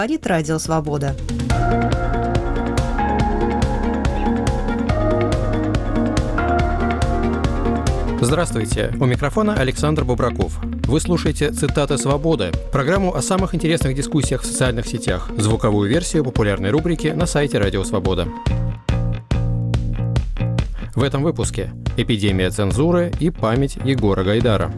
Говорит Радио Свобода. Здравствуйте, у микрофона Александр Бубраков. Вы слушаете «Цитаты свободы», программу о самых интересных дискуссиях в социальных сетях, звуковую версию популярной рубрики на сайте Радио Свобода. В этом выпуске «Эпидемия цензуры» и память Егора Гайдара.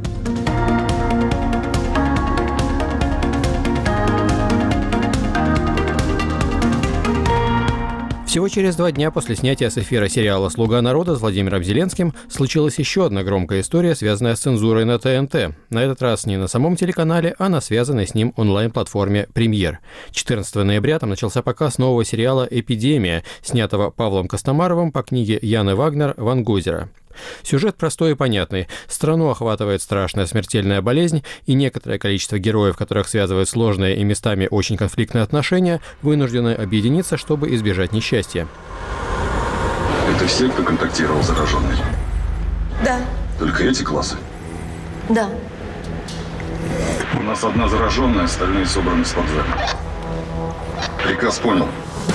Всего через 2 дня после снятия с эфира сериала «Слуга народа» с Владимиром Зеленским случилась еще одна громкая история, связанная с цензурой на ТНТ. На этот раз не на самом телеканале, а на связанной с ним онлайн-платформе «Премьер». 14 ноября там начался показ нового сериала «Эпидемия», снятого Павлом Костомаровым по книге Яны Вагнер «Ван Гозера». Сюжет простой и понятный. Страну охватывает страшная смертельная болезнь, и некоторое количество героев, которых связывают сложные и местами очень конфликтные отношения, вынуждены объединиться, чтобы избежать несчастья. Это все, кто контактировал с зараженной? Да. Только эти классы? Да. У нас одна зараженная, остальные собраны с вокзала. Приказ понял.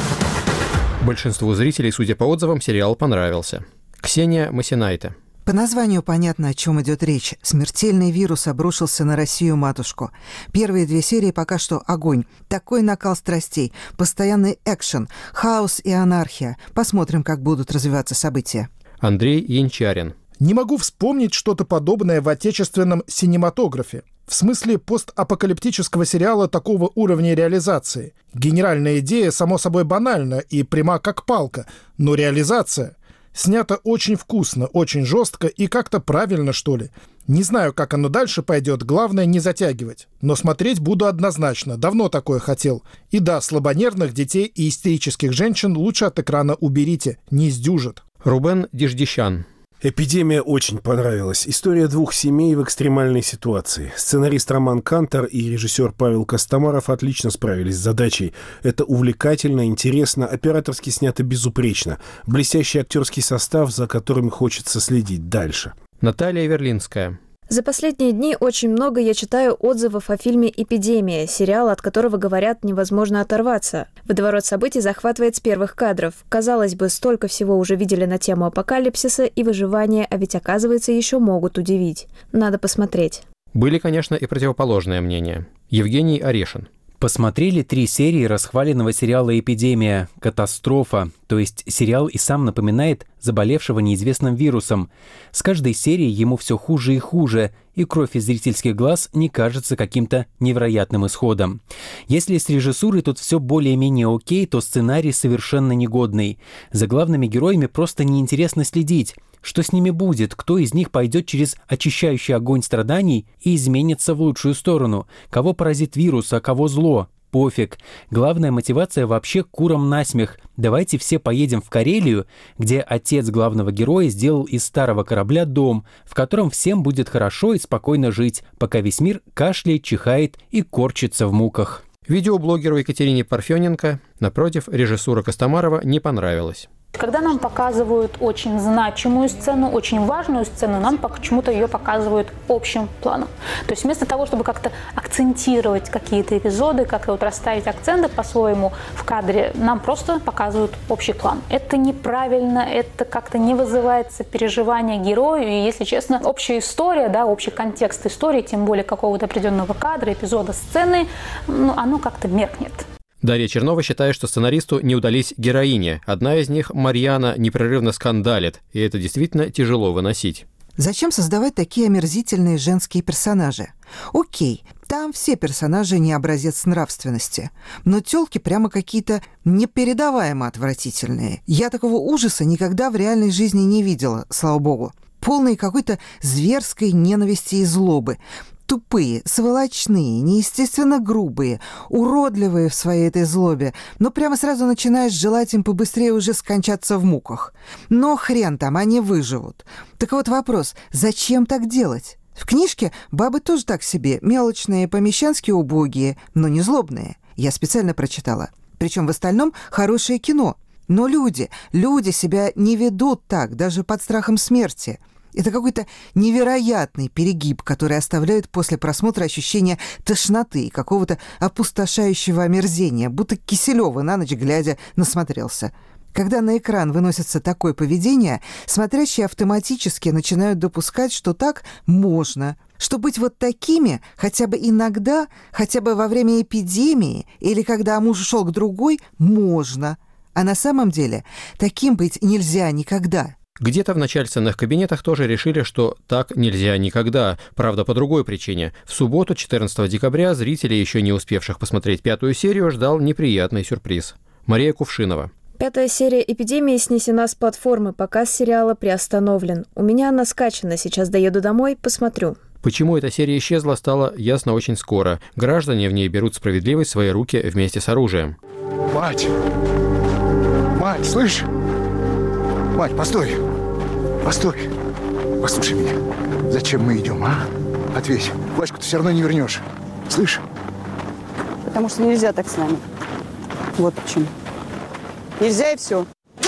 Большинству зрителей, судя по отзывам, сериал понравился. Ксения Масинайте. По названию понятно, о чем идет речь. Смертельный вирус обрушился на Россию-матушку. Первые 2 серии пока что огонь. Такой накал страстей, постоянный экшен, хаос и анархия. Посмотрим, как будут развиваться события. Андрей Янчарин. Не могу вспомнить что-то подобное в отечественном синематографе. В смысле постапокалиптического сериала такого уровня реализации. Генеральная идея, само собой, банальна и пряма как палка, но реализация... Снято очень вкусно, очень жестко и как-то правильно, что ли. Не знаю, как оно дальше пойдет, главное не затягивать. Но смотреть буду однозначно, давно такое хотел. И да, слабонервных детей и истерических женщин лучше от экрана уберите, не сдюжат. Рубен Диждищан. «Эпидемия» очень понравилась. История 2 семей в экстремальной ситуации. Сценарист Роман Кантор и режиссер Павел Костомаров отлично справились с задачей. Это увлекательно, интересно, операторски снято безупречно. Блестящий актерский состав, за которым хочется следить дальше. Наталья Верлинская. За последние дни очень много я читаю отзывов о фильме «Эпидемия», сериал, от которого, говорят, невозможно оторваться. Водоворот событий захватывает с первых кадров. Казалось бы, столько всего уже видели на тему апокалипсиса и выживания, а ведь, оказывается, еще могут удивить. Надо посмотреть. Были, конечно, и противоположные мнения. Евгений Орешин. Посмотрели 3 серии расхваленного сериала «Эпидемия. Катастрофа», то есть сериал и сам напоминает заболевшего неизвестным вирусом. С каждой серией ему все хуже и хуже, и кровь из зрительских глаз не кажется каким-то невероятным исходом. Если с режиссурой тут все более-менее окей, то сценарий совершенно негодный. За главными героями просто неинтересно следить. Что с ними будет? Кто из них пойдет через очищающий огонь страданий и изменится в лучшую сторону? Кого поразит вирус, а кого зло? Пофиг. Главная мотивация вообще курам насмех. Давайте все поедем в Карелию, где отец главного героя сделал из старого корабля дом, в котором всем будет хорошо и спокойно жить, пока весь мир кашляет, чихает и корчится в муках. Видеоблогеру Екатерине Парфененко, напротив, режиссура Костомарова не понравилась. Когда нам показывают очень значимую сцену, очень важную сцену, нам почему-то ее показывают общим планом. То есть вместо того, чтобы как-то акцентировать какие-то эпизоды, как-то вот расставить акценты по-своему в кадре, нам просто показывают общий план. Это неправильно, это как-то не вызывает сопереживания герою. И, если честно, общая история, да, общий контекст истории, тем более какого-то определенного кадра, эпизода, сцены, оно как-то меркнет. Дарья Чернова считает, что сценаристу не удались героини. Одна из них, Марьяна, непрерывно скандалит, и это действительно тяжело выносить. Зачем создавать такие омерзительные женские персонажи? Окей, там все персонажи не образец нравственности, но тёлки прямо какие-то непередаваемо отвратительные. Я такого ужаса никогда в реальной жизни не видела, слава богу. Полные какой-то зверской ненависти и злобы. Тупые, сволочные, неестественно грубые, уродливые в своей этой злобе, но прямо сразу начинаешь желать им побыстрее уже скончаться в муках. Но хрен там, они выживут. Так вот вопрос, зачем так делать? В книжке бабы тоже так себе, мелочные, помещански убогие, но не злобные. Я специально прочитала. Причем в остальном хорошее кино. Но люди себя не ведут так, даже под страхом смерти. Это какой-то невероятный перегиб, который оставляет после просмотра ощущение тошноты и какого-то опустошающего омерзения, будто Киселёва на ночь глядя насмотрелся. Когда на экран выносится такое поведение, смотрящие автоматически начинают допускать, что так можно, что быть вот такими хотя бы иногда, хотя бы во время эпидемии или когда муж ушел к другой, можно. А на самом деле таким быть нельзя никогда. Где-то в начальственных кабинетах тоже решили, что так нельзя никогда. Правда, по другой причине. В субботу, 14 декабря, зрителей, еще не успевших посмотреть 5-ю серию, ждал неприятный сюрприз. Мария Кувшинова. 5-я серия «Эпидемии» снесена с платформы, показ сериала приостановлен. У меня она скачана, сейчас доеду домой, посмотрю. Почему эта серия исчезла, стало ясно очень скоро. Граждане в ней берут справедливость в свои руки вместе с оружием. Мать! Мать, слышь? Мать, постой! Постой! Послушай меня. Зачем мы идем, а? Ответь. Ваську ты все равно не вернешь. Слышь? Потому что нельзя так с нами. Вот почему. Нельзя и все.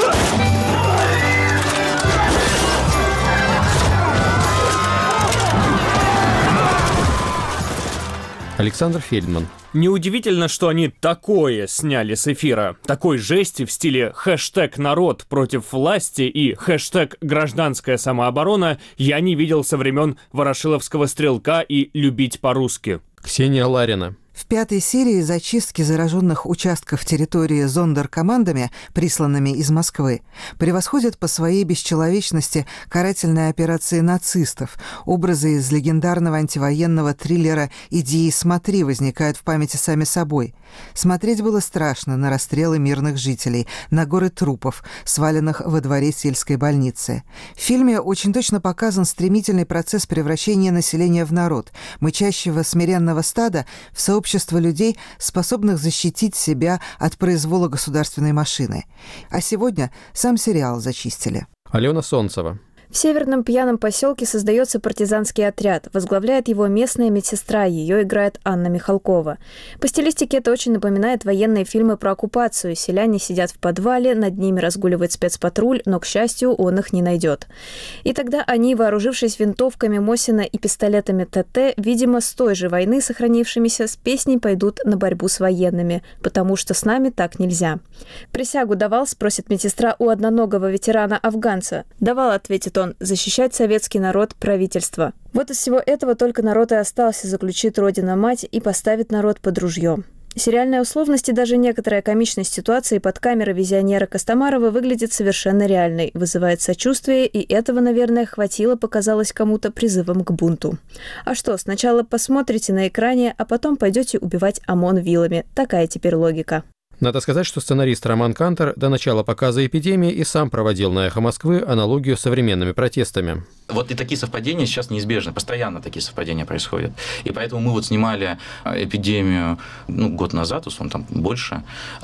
Александр Фельдман. Неудивительно, что они такое сняли с эфира. Такой жести в стиле хэштег «народ против власти» и хэштег «гражданская самооборона» я не видел со времен «Ворошиловского стрелка» и «любить по-русски». Ксения Ларина. В 5-й серии зачистки зараженных участков территории зондеркомандами, присланными из Москвы, превосходят по своей бесчеловечности карательные операции нацистов. Образы из легендарного антивоенного триллера «Иди и смотри» возникают в памяти сами собой. Смотреть было страшно на расстрелы мирных жителей, на горы трупов, сваленных во дворе сельской больницы. В фильме очень точно показан стремительный процесс превращения населения в народ, мычащего смиренного стада в сообщество людей, способных защитить себя от произвола государственной машины. А сегодня сам сериал зачистили. Алена Солнцева. В северном пьяном поселке создается партизанский отряд. Возглавляет его местная медсестра, ее играет Анна Михалкова. По стилистике это очень напоминает военные фильмы про оккупацию. Селяне сидят в подвале, над ними разгуливает спецпатруль, но, к счастью, он их не найдет. И тогда они, вооружившись винтовками Мосина и пистолетами ТТ, видимо, с той же войны, сохранившимися, с песней пойдут на борьбу с военными, потому что с нами так нельзя. «Присягу давал?» – спросит медсестра у одноногого ветерана-афганца. «Давал», – ответит он, защищать советский народ, правительство. Вот из всего этого только народ и остался, заключит Родина-мать и поставит народ под ружье. Сериальная условность и даже некоторая комичность ситуации под камерой визионера Костомарова выглядит совершенно реальной, вызывает сочувствие, и этого, наверное, хватило, показалось кому-то призывом к бунту. А что, сначала посмотрите на экране, а потом пойдете убивать ОМОН вилами. Такая теперь логика. Надо сказать, что сценарист Роман Кантор до начала показа «Эпидемии» и сам проводил на «Эхо Москвы» аналогию с современными протестами. Вот и такие совпадения сейчас неизбежны, постоянно такие совпадения происходят. И поэтому мы вот снимали «Эпидемию» год назад, условно, там больше,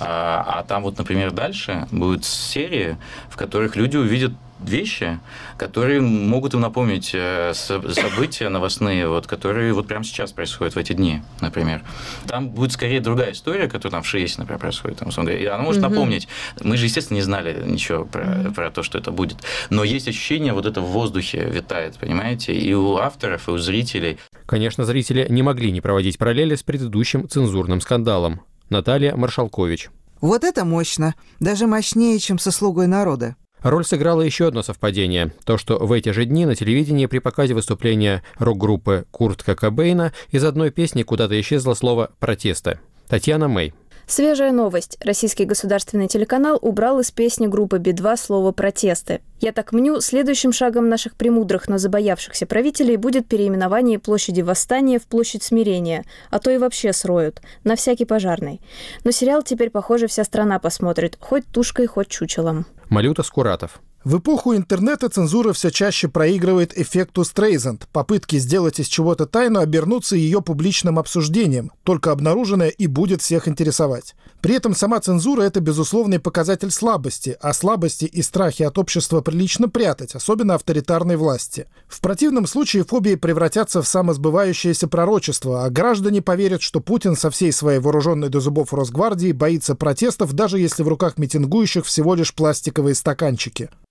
а там вот, например, дальше будут серии, в которых люди увидят вещи, которые могут им напомнить события новостные, вот, которые вот прямо сейчас происходят в эти дни, например. Там будет скорее другая история, которая там в ШИЭСе, например, происходит. Там, и она может напомнить. Мы же, естественно, не знали ничего про то, что это будет. Но есть ощущение, вот это в воздухе витает, понимаете, и у авторов, и у зрителей. Конечно, зрители не могли не проводить параллели с предыдущим цензурным скандалом. Наталья Маршалкович. Вот это мощно. Даже мощнее, чем со «Слугой народа». Роль сыграло еще одно совпадение. То, что в эти же дни на телевидении при показе выступления рок-группы Курта Кобейна из одной песни куда-то исчезло слово «протесты». Татьяна Мэй. Свежая новость. Российский государственный телеканал убрал из песни группы Би-2 слово «протесты». Я так мню, следующим шагом наших премудрых, но забоявшихся правителей будет переименование площади Восстания в площадь Смирения, а то и вообще сроют, на всякий пожарный. Но сериал теперь, похоже, вся страна посмотрит, хоть тушкой, хоть чучелом. Малюта Скуратов. В эпоху интернета цензура все чаще проигрывает эффекту Стрейзанд, попытки сделать из чего-то тайну обернуться ее публичным обсуждением, только обнаруженное и будет всех интересовать. При этом сама цензура – это безусловный показатель слабости, а слабости и страхи от общества прилично прятать, особенно авторитарной власти. В противном случае фобии превратятся в самосбывающееся пророчество, а граждане поверят, что Путин со всей своей вооруженной до зубов Росгвардии боится протестов, даже если в руках митингующих всего лишь пластиковые стаканчики.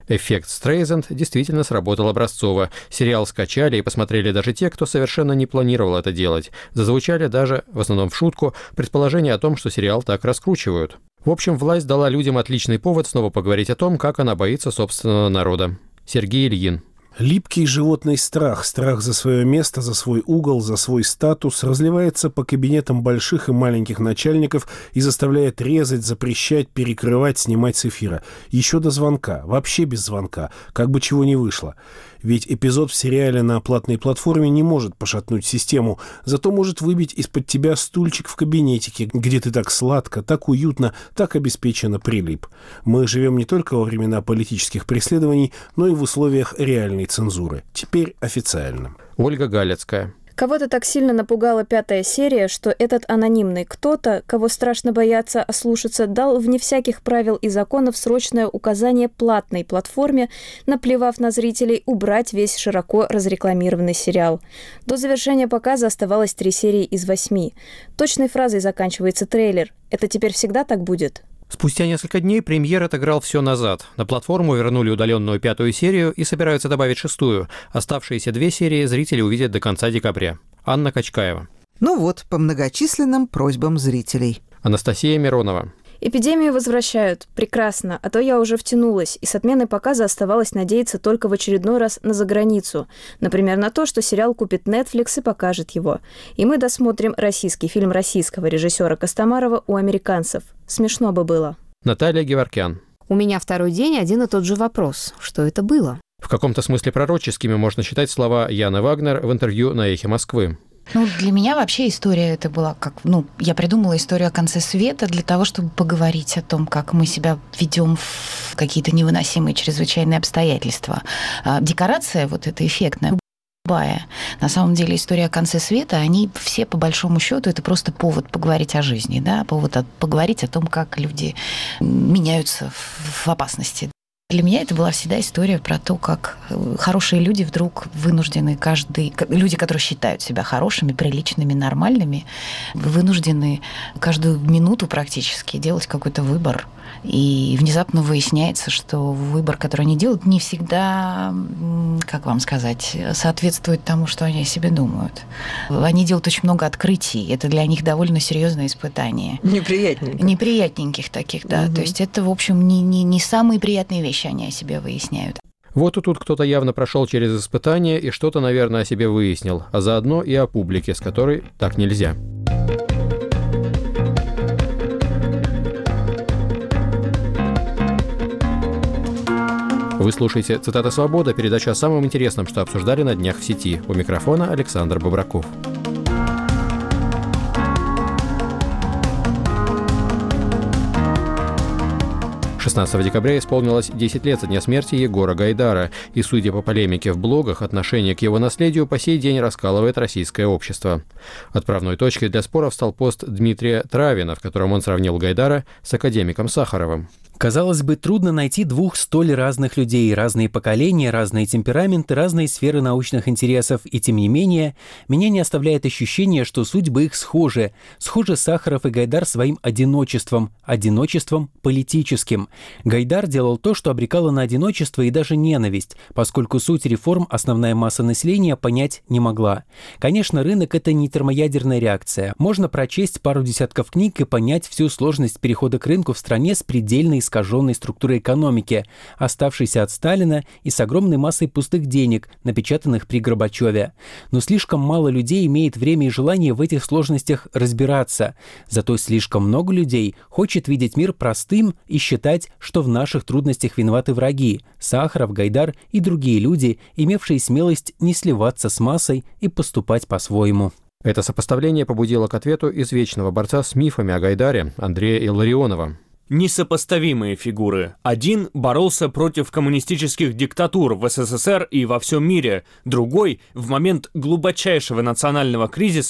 Эффект Стрейзанд действительно сработал образцово. Сериал скачали и посмотрели даже те, кто совершенно не планировал это делать. Зазвучали даже, в основном в шутку, предположения о том, что сериал так раскручивают. В общем, власть дала людям отличный повод снова поговорить о том, как она боится собственного народа. Сергей Ильин. Липкий животный страх за свое место, за свой угол, за свой статус разливается по кабинетам больших и маленьких начальников и заставляет резать, запрещать, перекрывать, снимать с эфира. Еще до звонка, вообще без звонка, как бы чего ни вышло. Ведь эпизод в сериале на платной платформе не может пошатнуть систему, зато может выбить из-под тебя стульчик в кабинетике, где ты так сладко, так уютно, так обеспеченно прилип. Мы живем не только во времена политических преследований, но и в условиях реальной цензуры. Теперь официально. Ольга Галецкая. Кого-то так сильно напугала 5-я серия, что этот анонимный кто-то, кого страшно бояться ослушаться, дал вне всяких правил и законов срочное указание платной платформе, наплевав на зрителей, убрать весь широко разрекламированный сериал. До завершения показа оставалось 3 серии из 8. Точной фразой заканчивается трейлер. Это теперь всегда так будет? Спустя несколько дней премьер отыграл все назад. На платформу вернули удаленную 5-ю серию и собираются добавить 6-ю. Оставшиеся 2 серии зрители увидят до конца декабря. Анна Качкаева. Ну вот, по многочисленным просьбам зрителей. Анастасия Миронова. Эпидемию возвращают. Прекрасно. А то я уже втянулась, и с отменой показа оставалось надеяться только в очередной раз на заграницу. Например, на то, что сериал купит Netflix и покажет его. И мы досмотрим российский фильм российского режиссера Костомарова у американцев. Смешно бы было. Наталья Геворкян. У меня второй день один и тот же вопрос. Что это было? В каком-то смысле пророческими можно считать слова Яны Вагнер в интервью на «Эхе Москвы». Для меня вообще история это была как... я придумала историю о конце света для того, чтобы поговорить о том, как мы себя ведем в какие-то невыносимые чрезвычайные обстоятельства. Декорация вот эта эффектная, любая. На самом деле история о конце света, они все по большому счету это просто повод поговорить о жизни, да, повод поговорить о том, как люди меняются в опасности. Для меня это была всегда история про то, как хорошие люди вдруг вынуждены люди, которые считают себя хорошими, приличными, нормальными, вынуждены каждую минуту практически делать какой-то выбор. И внезапно выясняется, что выбор, который они делают, не всегда, как вам сказать, соответствует тому, что они о себе думают. Они делают очень много открытий. Это для них довольно серьезное испытание. Неприятненьких таких, да. То есть это, в общем, не самые приятные вещи они о себе выясняют. Вот и тут кто-то явно прошел через испытание и что-то, наверное, о себе выяснил, а заодно и о публике, с которой так нельзя. Вы слушаете «Цитата Свобода», передача о самом интересном, что обсуждали на днях в сети. У микрофона Александр Бобраков. 16 декабря исполнилось 10 лет со дня смерти Егора Гайдара, и, судя по полемике в блогах, отношение к его наследию по сей день раскалывает российское общество. Отправной точкой для споров стал пост Дмитрия Травина, в котором он сравнил Гайдара с академиком Сахаровым. Казалось бы, трудно найти двух столь разных людей, разные поколения, разные темпераменты, разные сферы научных интересов, и тем не менее, меня не оставляет ощущение, что судьбы их схожи. Схожи Сахаров и Гайдар своим одиночеством политическим. Гайдар делал то, что обрекало на одиночество и даже ненависть, поскольку суть реформ основная масса населения понять не могла. Конечно, рынок – это не термоядерная реакция. Можно прочесть пару десятков книг и понять всю сложность перехода к рынку в стране с предельной искаженной структурой экономики, оставшейся от Сталина и с огромной массой пустых денег, напечатанных при Горбачеве. Но слишком мало людей имеет время и желание в этих сложностях разбираться. Зато слишком много людей хочет видеть мир простым и считать, что в наших трудностях виноваты враги – Сахаров, Гайдар и другие люди, имевшие смелость не сливаться с массой и поступать по-своему. Это сопоставление побудило к ответу извечного борца с мифами о Гайдаре Андрея Илларионова. Несопоставимые фигуры. Один боролся против коммунистических диктатур в СССР и во всем мире. Другой, в момент глубочайшего национального кризиса,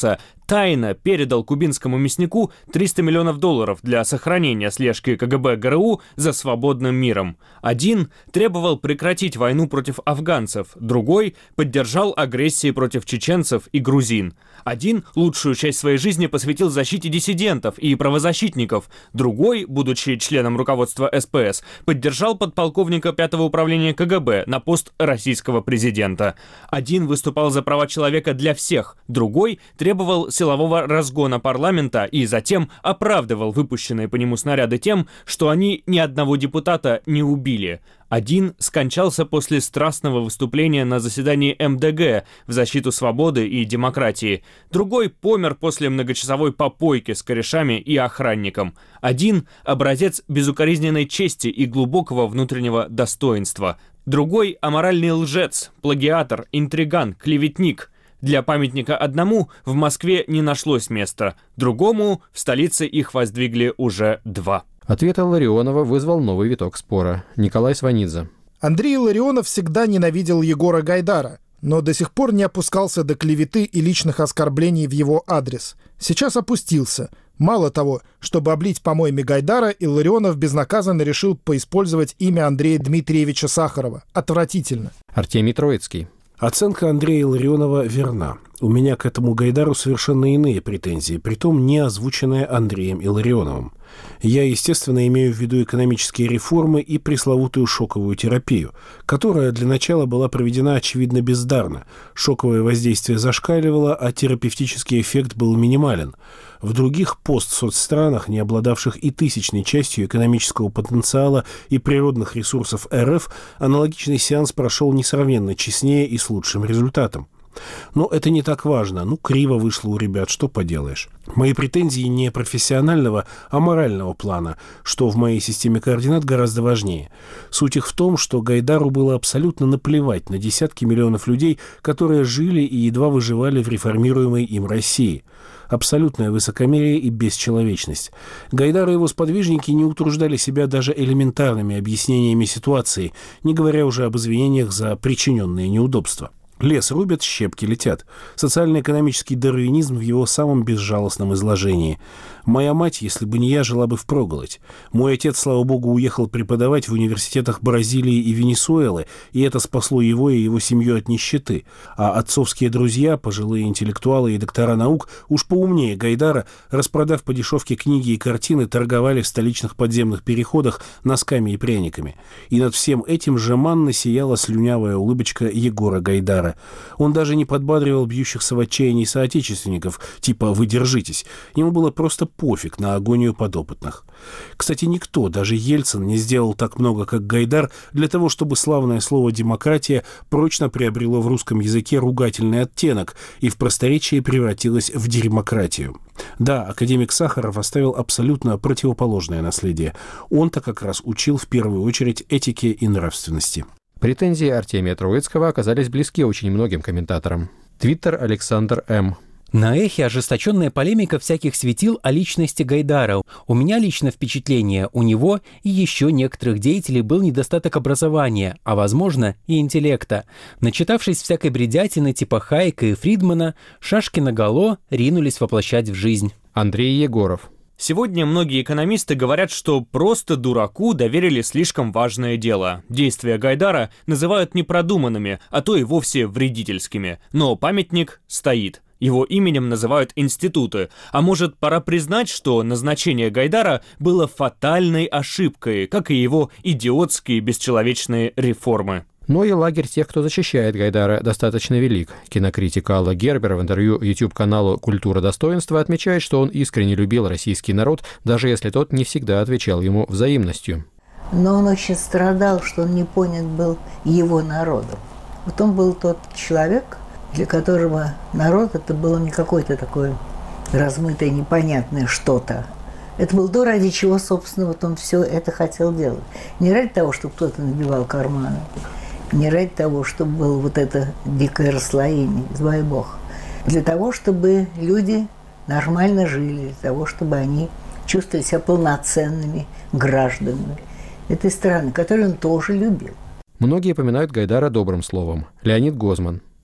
тайно передал кубинскому мяснику $300 миллионов для сохранения слежки КГБ ГРУ за свободным миром. Один требовал прекратить войну против афганцев, другой поддержал агрессии против чеченцев и грузин. Один лучшую часть своей жизни посвятил защите диссидентов и правозащитников, другой, будучи членом руководства СПС, поддержал подполковника 5-го управления КГБ на пост российского президента. Один выступал за права человека для всех, другой требовал силового разгона парламента и затем оправдывал выпущенные по нему снаряды тем, что они ни одного депутата не убили. Один скончался после страстного выступления на заседании МДГ в защиту свободы и демократии. Другой помер после многочасовой попойки с корешами и охранником. Один — образец безукоризненной чести и глубокого внутреннего достоинства. Другой — аморальный лжец, плагиатор, интриган, клеветник. Для памятника одному в Москве не нашлось места, другому в столице их воздвигли уже 2. Ответ Илларионова вызвал новый виток спора. Николай Сванидзе. Андрей Илларионов всегда ненавидел Егора Гайдара, но до сих пор не опускался до клеветы и личных оскорблений в его адрес. Сейчас опустился. Мало того, чтобы облить помоями Гайдара, Илларионов безнаказанно решил поиспользовать имя Андрея Дмитриевича Сахарова. Отвратительно. Артемий Троицкий. Оценка Андрея Илларионова верна. У меня к этому Гайдару совершенно иные претензии, притом не озвученные Андреем Илларионовым. Я, естественно, имею в виду экономические реформы и пресловутую шоковую терапию, которая для начала была проведена, очевидно, бездарно. Шоковое воздействие зашкаливало, а терапевтический эффект был минимален. В других постсоцстранах, не обладавших и тысячной частью экономического потенциала и природных ресурсов РФ, аналогичный сеанс прошел несравненно честнее и с лучшим результатом. Но это не так важно. Криво вышло у ребят, что поделаешь. Мои претензии не профессионального, а морального плана, что в моей системе координат гораздо важнее. Суть их в том, что Гайдару было абсолютно наплевать на десятки миллионов людей, которые жили и едва выживали в реформируемой им России. Абсолютное высокомерие и бесчеловечность. Гайдар и его сподвижники не утруждали себя даже элементарными объяснениями ситуации, не говоря уже об извинениях за причиненные неудобства. Лес рубят, щепки летят. Социально-экономический дарвинизм в его самом безжалостном изложении. Моя мать, если бы не я, жила бы впроголодь. Мой отец, слава богу, уехал преподавать в университетах Бразилии и Венесуэлы, и это спасло его и его семью от нищеты. А отцовские друзья, пожилые интеллектуалы и доктора наук, уж поумнее Гайдара, распродав по дешевке книги и картины, торговали в столичных подземных переходах носками и пряниками. И над всем этим жеманно сияла слюнявая улыбочка Егора Гайдара. Он даже не подбадривал бьющихся в отчаянии соотечественников, типа «вы держитесь». Ему было просто пофиг на агонию подопытных. Кстати, никто, даже Ельцин, не сделал так много, как Гайдар, для того, чтобы славное слово «демократия» прочно приобрело в русском языке ругательный оттенок и в просторечии превратилось в демократию. Да, академик Сахаров оставил абсолютно противоположное наследие. Он-то как раз учил в первую очередь этике и нравственности. Претензии Артемия Троицкого оказались близки очень многим комментаторам. Твиттер Александр М. На Эхе ожесточенная полемика всяких светил о личности Гайдара. У меня лично впечатление, у него и еще некоторых деятелей был недостаток образования, а возможно и интеллекта. Начитавшись всякой бредятины типа Хайека и Фридмана, шашки наголо ринулись воплощать в жизнь. Андрей Егоров. Сегодня многие экономисты говорят, что просто дураку доверили слишком важное дело. Действия Гайдара называют непродуманными, а то и вовсе вредительскими. Но памятник стоит. Его именем называют институты. А может, пора признать, что назначение Гайдара было фатальной ошибкой, как и его идиотские бесчеловечные реформы. Но и лагерь тех, кто защищает Гайдара, достаточно велик. Кинокритик Алла Гербер в интервью YouTube-каналу «Культура достоинства» отмечает, что он искренне любил российский народ, даже если тот не всегда отвечал ему взаимностью. Но он очень страдал, что он не понят был его народом. Вот он был тот человек, для которого народ это было не какое-то такое размытое, непонятное что-то. Это было то, ради чего, собственно, вот он все это хотел делать. Не ради того, чтобы кто-то набивал карманы, не ради того, чтобы было вот это дикое расслоение, избави Бог. Для того, чтобы люди нормально жили, для того, чтобы они чувствовали себя полноценными гражданами этой страны, которую он тоже любил. Многие поминают Гайдара добрым словом. Леонид Гозман.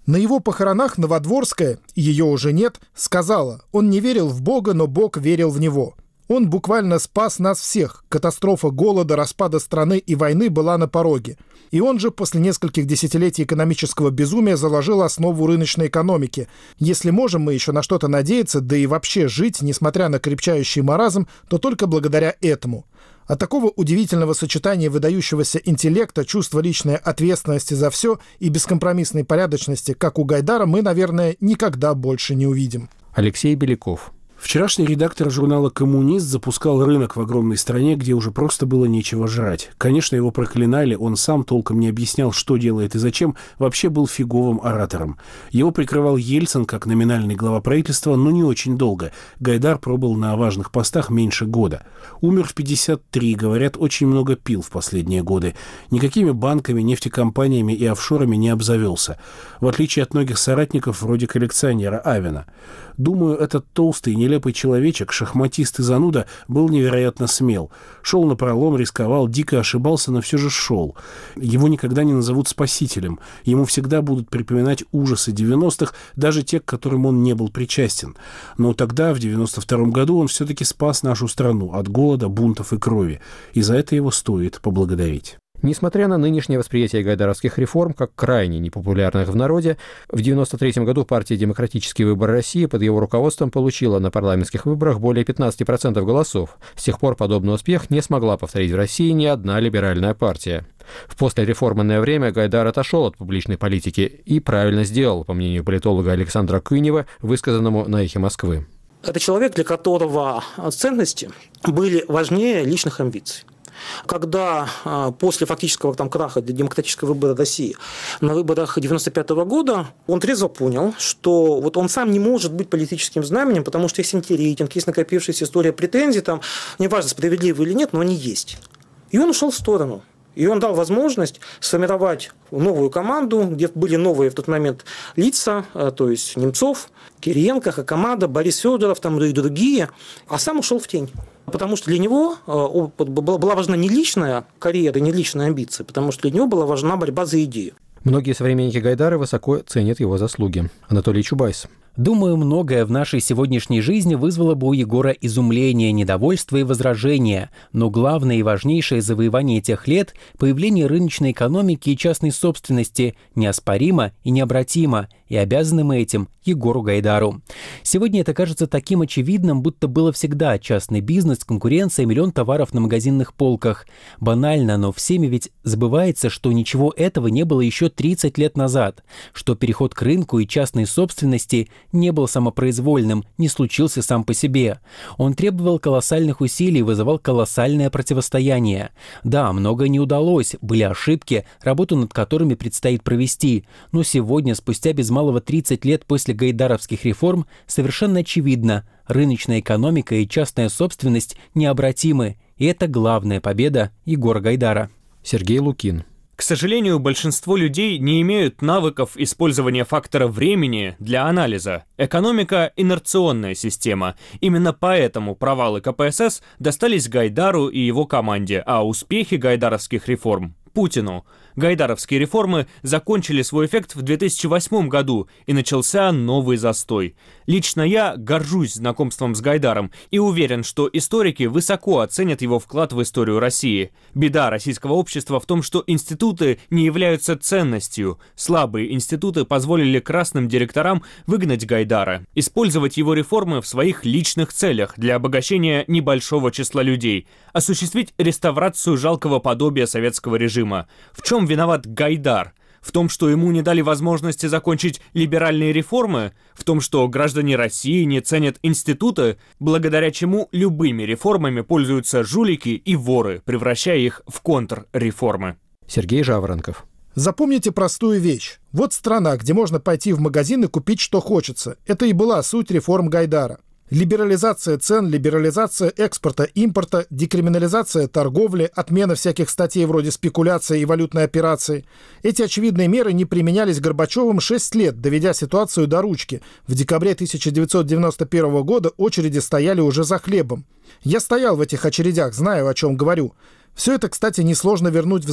На его похоронах Новодворская, ее уже нет, сказала: «Он не верил в Бога, но Бог верил в него». Он буквально спас нас всех. Катастрофа голода, распада страны и войны была на пороге. И он же после нескольких десятилетий экономического безумия заложил основу рыночной экономики. Если можем мы еще на что-то надеяться, да и вообще жить, несмотря на крепчающий маразм, то только благодаря этому. От такого удивительного сочетания выдающегося интеллекта, чувства личной ответственности за все и бескомпромиссной порядочности, как у Гайдара, мы, наверное, никогда больше не увидим. Алексей Беляков. Вчерашний редактор журнала «Коммунист» запускал рынок в огромной стране, где уже просто было нечего жрать. Конечно, его проклинали, он сам толком не объяснял, что делает и зачем, вообще был фиговым оратором. Его прикрывал Ельцин как номинальный глава правительства, но не очень долго. Гайдар пробыл на важных постах меньше года. Умер в 53, говорят, очень много пил в последние годы. Никакими банками, нефтекомпаниями и офшорами не обзавелся. В отличие от многих соратников, вроде коллекционера Авина. Думаю, этот толстый, нелепый человечек, шахматист и зануда, был невероятно смел. Шел напролом, рисковал, дико ошибался, но все же шел. Его никогда не назовут спасителем. Ему всегда будут припоминать ужасы 90-х, даже те, к которым он не был причастен. Но тогда, в 92-м году, он все-таки спас нашу страну от голода, бунтов и крови. И за это его стоит поблагодарить. Несмотря на нынешнее восприятие гайдаровских реформ как крайне непопулярных в народе, в 1993 году партия «Демократический выбор России» под его руководством получила на парламентских выборах более 15% голосов. С тех пор подобный успех не смогла повторить в России ни одна либеральная партия. В послереформенное время Гайдар отошел от публичной политики и правильно сделал, по мнению политолога Александра Куйнева, высказанному на «Эхе Москвы». Это человек, для которого ценности были важнее личных амбиций. Когда после фактического краха демократического выбора России на выборах 1995 года он трезво понял, что вот он сам не может быть политическим знаменем, потому что есть антирейтинг, есть накопившаяся история претензий, там, неважно, справедливо или нет, но они есть. И он ушел в сторону. И он дал возможность сформировать новую команду, где были новые в тот момент лица, то есть Немцов, Кириенко, Хакамада, Борис Федоров там, и другие, а сам ушел в тень. Потому что для него была важна не личная карьера, не личная амбиция, потому что для него была важна борьба за идею. Многие современники Гайдара высоко ценят его заслуги. Анатолий Чубайс. Думаю, многое в нашей сегодняшней жизни вызвало бы у Егора изумление, недовольство и возражение. Но главное и важнейшее завоевание тех лет – появление рыночной экономики и частной собственности – неоспоримо и необратимо, и обязаны мы этим Егору Гайдару. Сегодня это кажется таким очевидным, будто было всегда: частный бизнес, конкуренция, миллион товаров на магазинных полках. Банально, но всеми ведь забывается, что ничего этого не было еще 30 лет назад, что переход к рынку и частной собственности не был самопроизвольным, не случился сам по себе. Он требовал колоссальных усилий, вызывал колоссальное противостояние. Да, многое не удалось, были ошибки, работу над которыми предстоит провести, но сегодня, спустя без малого 30 лет после гайдаровских реформ, совершенно очевидно, рыночная экономика и частная собственность необратимы, и это главная победа Егора Гайдара. Сергей Лукин. К сожалению, большинство людей не имеют навыков использования фактора времени для анализа. Экономика – инерционная система. Именно поэтому провалы КПСС достались Гайдару и его команде, а успехи гайдаровских реформ – Путину. Гайдаровские реформы закончили свой эффект в 2008 году, и начался новый застой. Лично я горжусь знакомством с Гайдаром и уверен, что историки высоко оценят его вклад в историю России. Беда российского общества в том, что институты не являются ценностью. Слабые институты позволили красным директорам выгнать Гайдара, использовать его реформы в своих личных целях для обогащения небольшого числа людей, осуществить реставрацию жалкого подобия советского режима. В чем виноват Гайдар? В том, что ему не дали возможности закончить либеральные реформы? В том, что граждане России не ценят институты, благодаря чему любыми реформами пользуются жулики и воры, превращая их в контрреформы? Сергей Жаворонков. Запомните простую вещь. Вот страна, где можно пойти в магазин и купить, что хочется. Это и была суть реформ Гайдара. Либерализация цен, либерализация экспорта, импорта, декриминализация торговли, отмена всяких статей вроде спекуляции и валютной операции. Эти очевидные меры не применялись Горбачевым 6 лет, доведя ситуацию до ручки. В декабре 1991 года очереди стояли уже за хлебом. Я стоял в этих очередях, знаю, о чем говорю. Все это, кстати, несложно вернуть взад.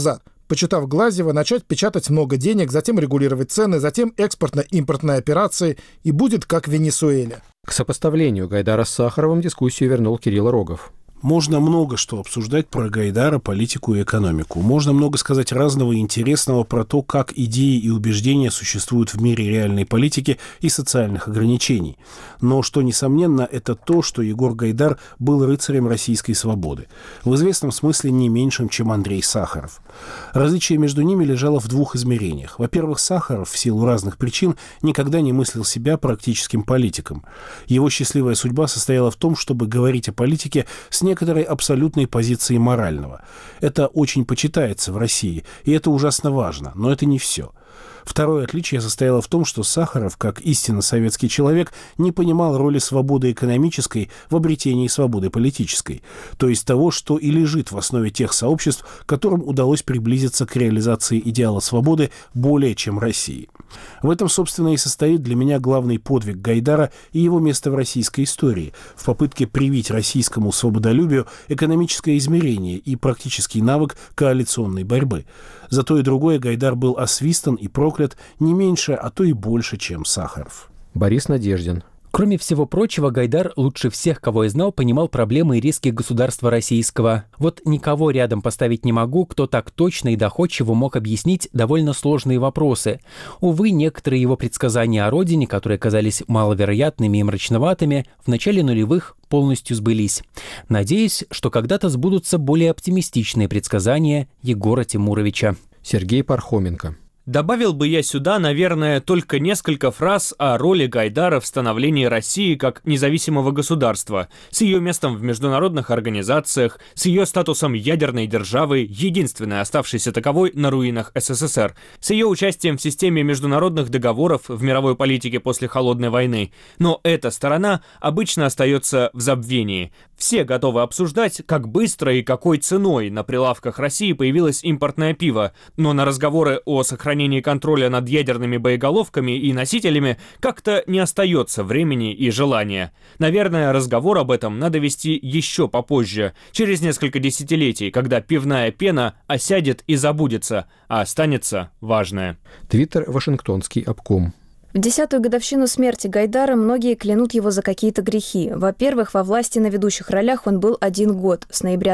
почитав Глазьева, начать печатать много денег, затем регулировать цены, затем экспортно-импортные операции, и будет как в Венесуэле. К сопоставлению Гайдара с Сахаровым дискуссию вернул Кирилл Рогов. Можно много что обсуждать про Гайдара, политику и экономику. Можно много сказать разного и интересного про то, как идеи и убеждения существуют в мире реальной политики и социальных ограничений. Но что, несомненно, это то, что Егор Гайдар был рыцарем российской свободы. В известном смысле не меньшим, чем Андрей Сахаров. Различие между ними лежало в двух измерениях. Во-первых, Сахаров, в силу разных причин, никогда не мыслил себя практическим политиком. Его счастливая судьба состояла в том, чтобы говорить о политике с некоторой абсолютной позиции морального. Это очень почитается в России, и это ужасно важно, но это не все. Второе отличие состояло в том, что Сахаров, как истинно советский человек, не понимал роли свободы экономической в обретении свободы политической, то есть того, что и лежит в основе тех сообществ, которым удалось приблизиться к реализации идеала свободы более чем России. В этом, собственно, и состоит для меня главный подвиг Гайдара и его место в российской истории, в попытке привить российскому свободолюбию экономическое измерение и практический навык коалиционной борьбы. За то и другое Гайдар был освистан и проклят не меньше, а то и больше, чем Сахаров. Борис Надеждин. Кроме всего прочего, Гайдар лучше всех, кого я знал, понимал проблемы и риски государства российского. Вот никого рядом поставить не могу, кто так точно и доходчиво мог объяснить довольно сложные вопросы. Увы, некоторые его предсказания о родине, которые казались маловероятными и мрачноватыми, в начале нулевых полностью сбылись. Надеюсь, что когда-то сбудутся более оптимистичные предсказания Егора Тимуровича. Сергей Пархоменко. Добавил бы я сюда, наверное, только несколько фраз о роли Гайдара в становлении России как независимого государства, с ее местом в международных организациях, с ее статусом ядерной державы, единственной оставшейся таковой на руинах СССР, с ее участием в системе международных договоров в мировой политике после Холодной войны. Но эта сторона обычно остается в забвении. Все готовы обсуждать, как быстро и какой ценой на прилавках России появилось импортное пиво, но на разговоры о сохранении контроля над ядерными боеголовками и носителями как-то не остается времени и желания. Наверное, разговор об этом надо вести еще попозже, через несколько десятилетий, когда пивная пена осядет и забудется, а останется важное. Твиттер «Вашингтонский обком». В 10-ю годовщину смерти Гайдара многие клянут его за какие-то грехи. Во-первых, во власти на ведущих ролях он был 1 год, с ноября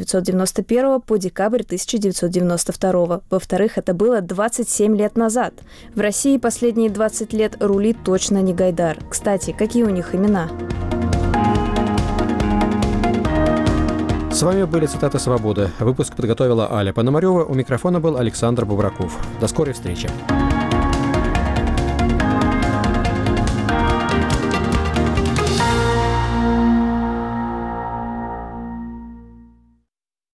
1991 по декабрь 1992. Во-вторых, это было 27 лет назад. В России последние 20 лет рулит точно не Гайдар. Кстати, какие у них имена? С вами были «Цитаты свободы». Выпуск подготовила Аля Пономарева. У микрофона был Александр Бубраков. До скорой встречи.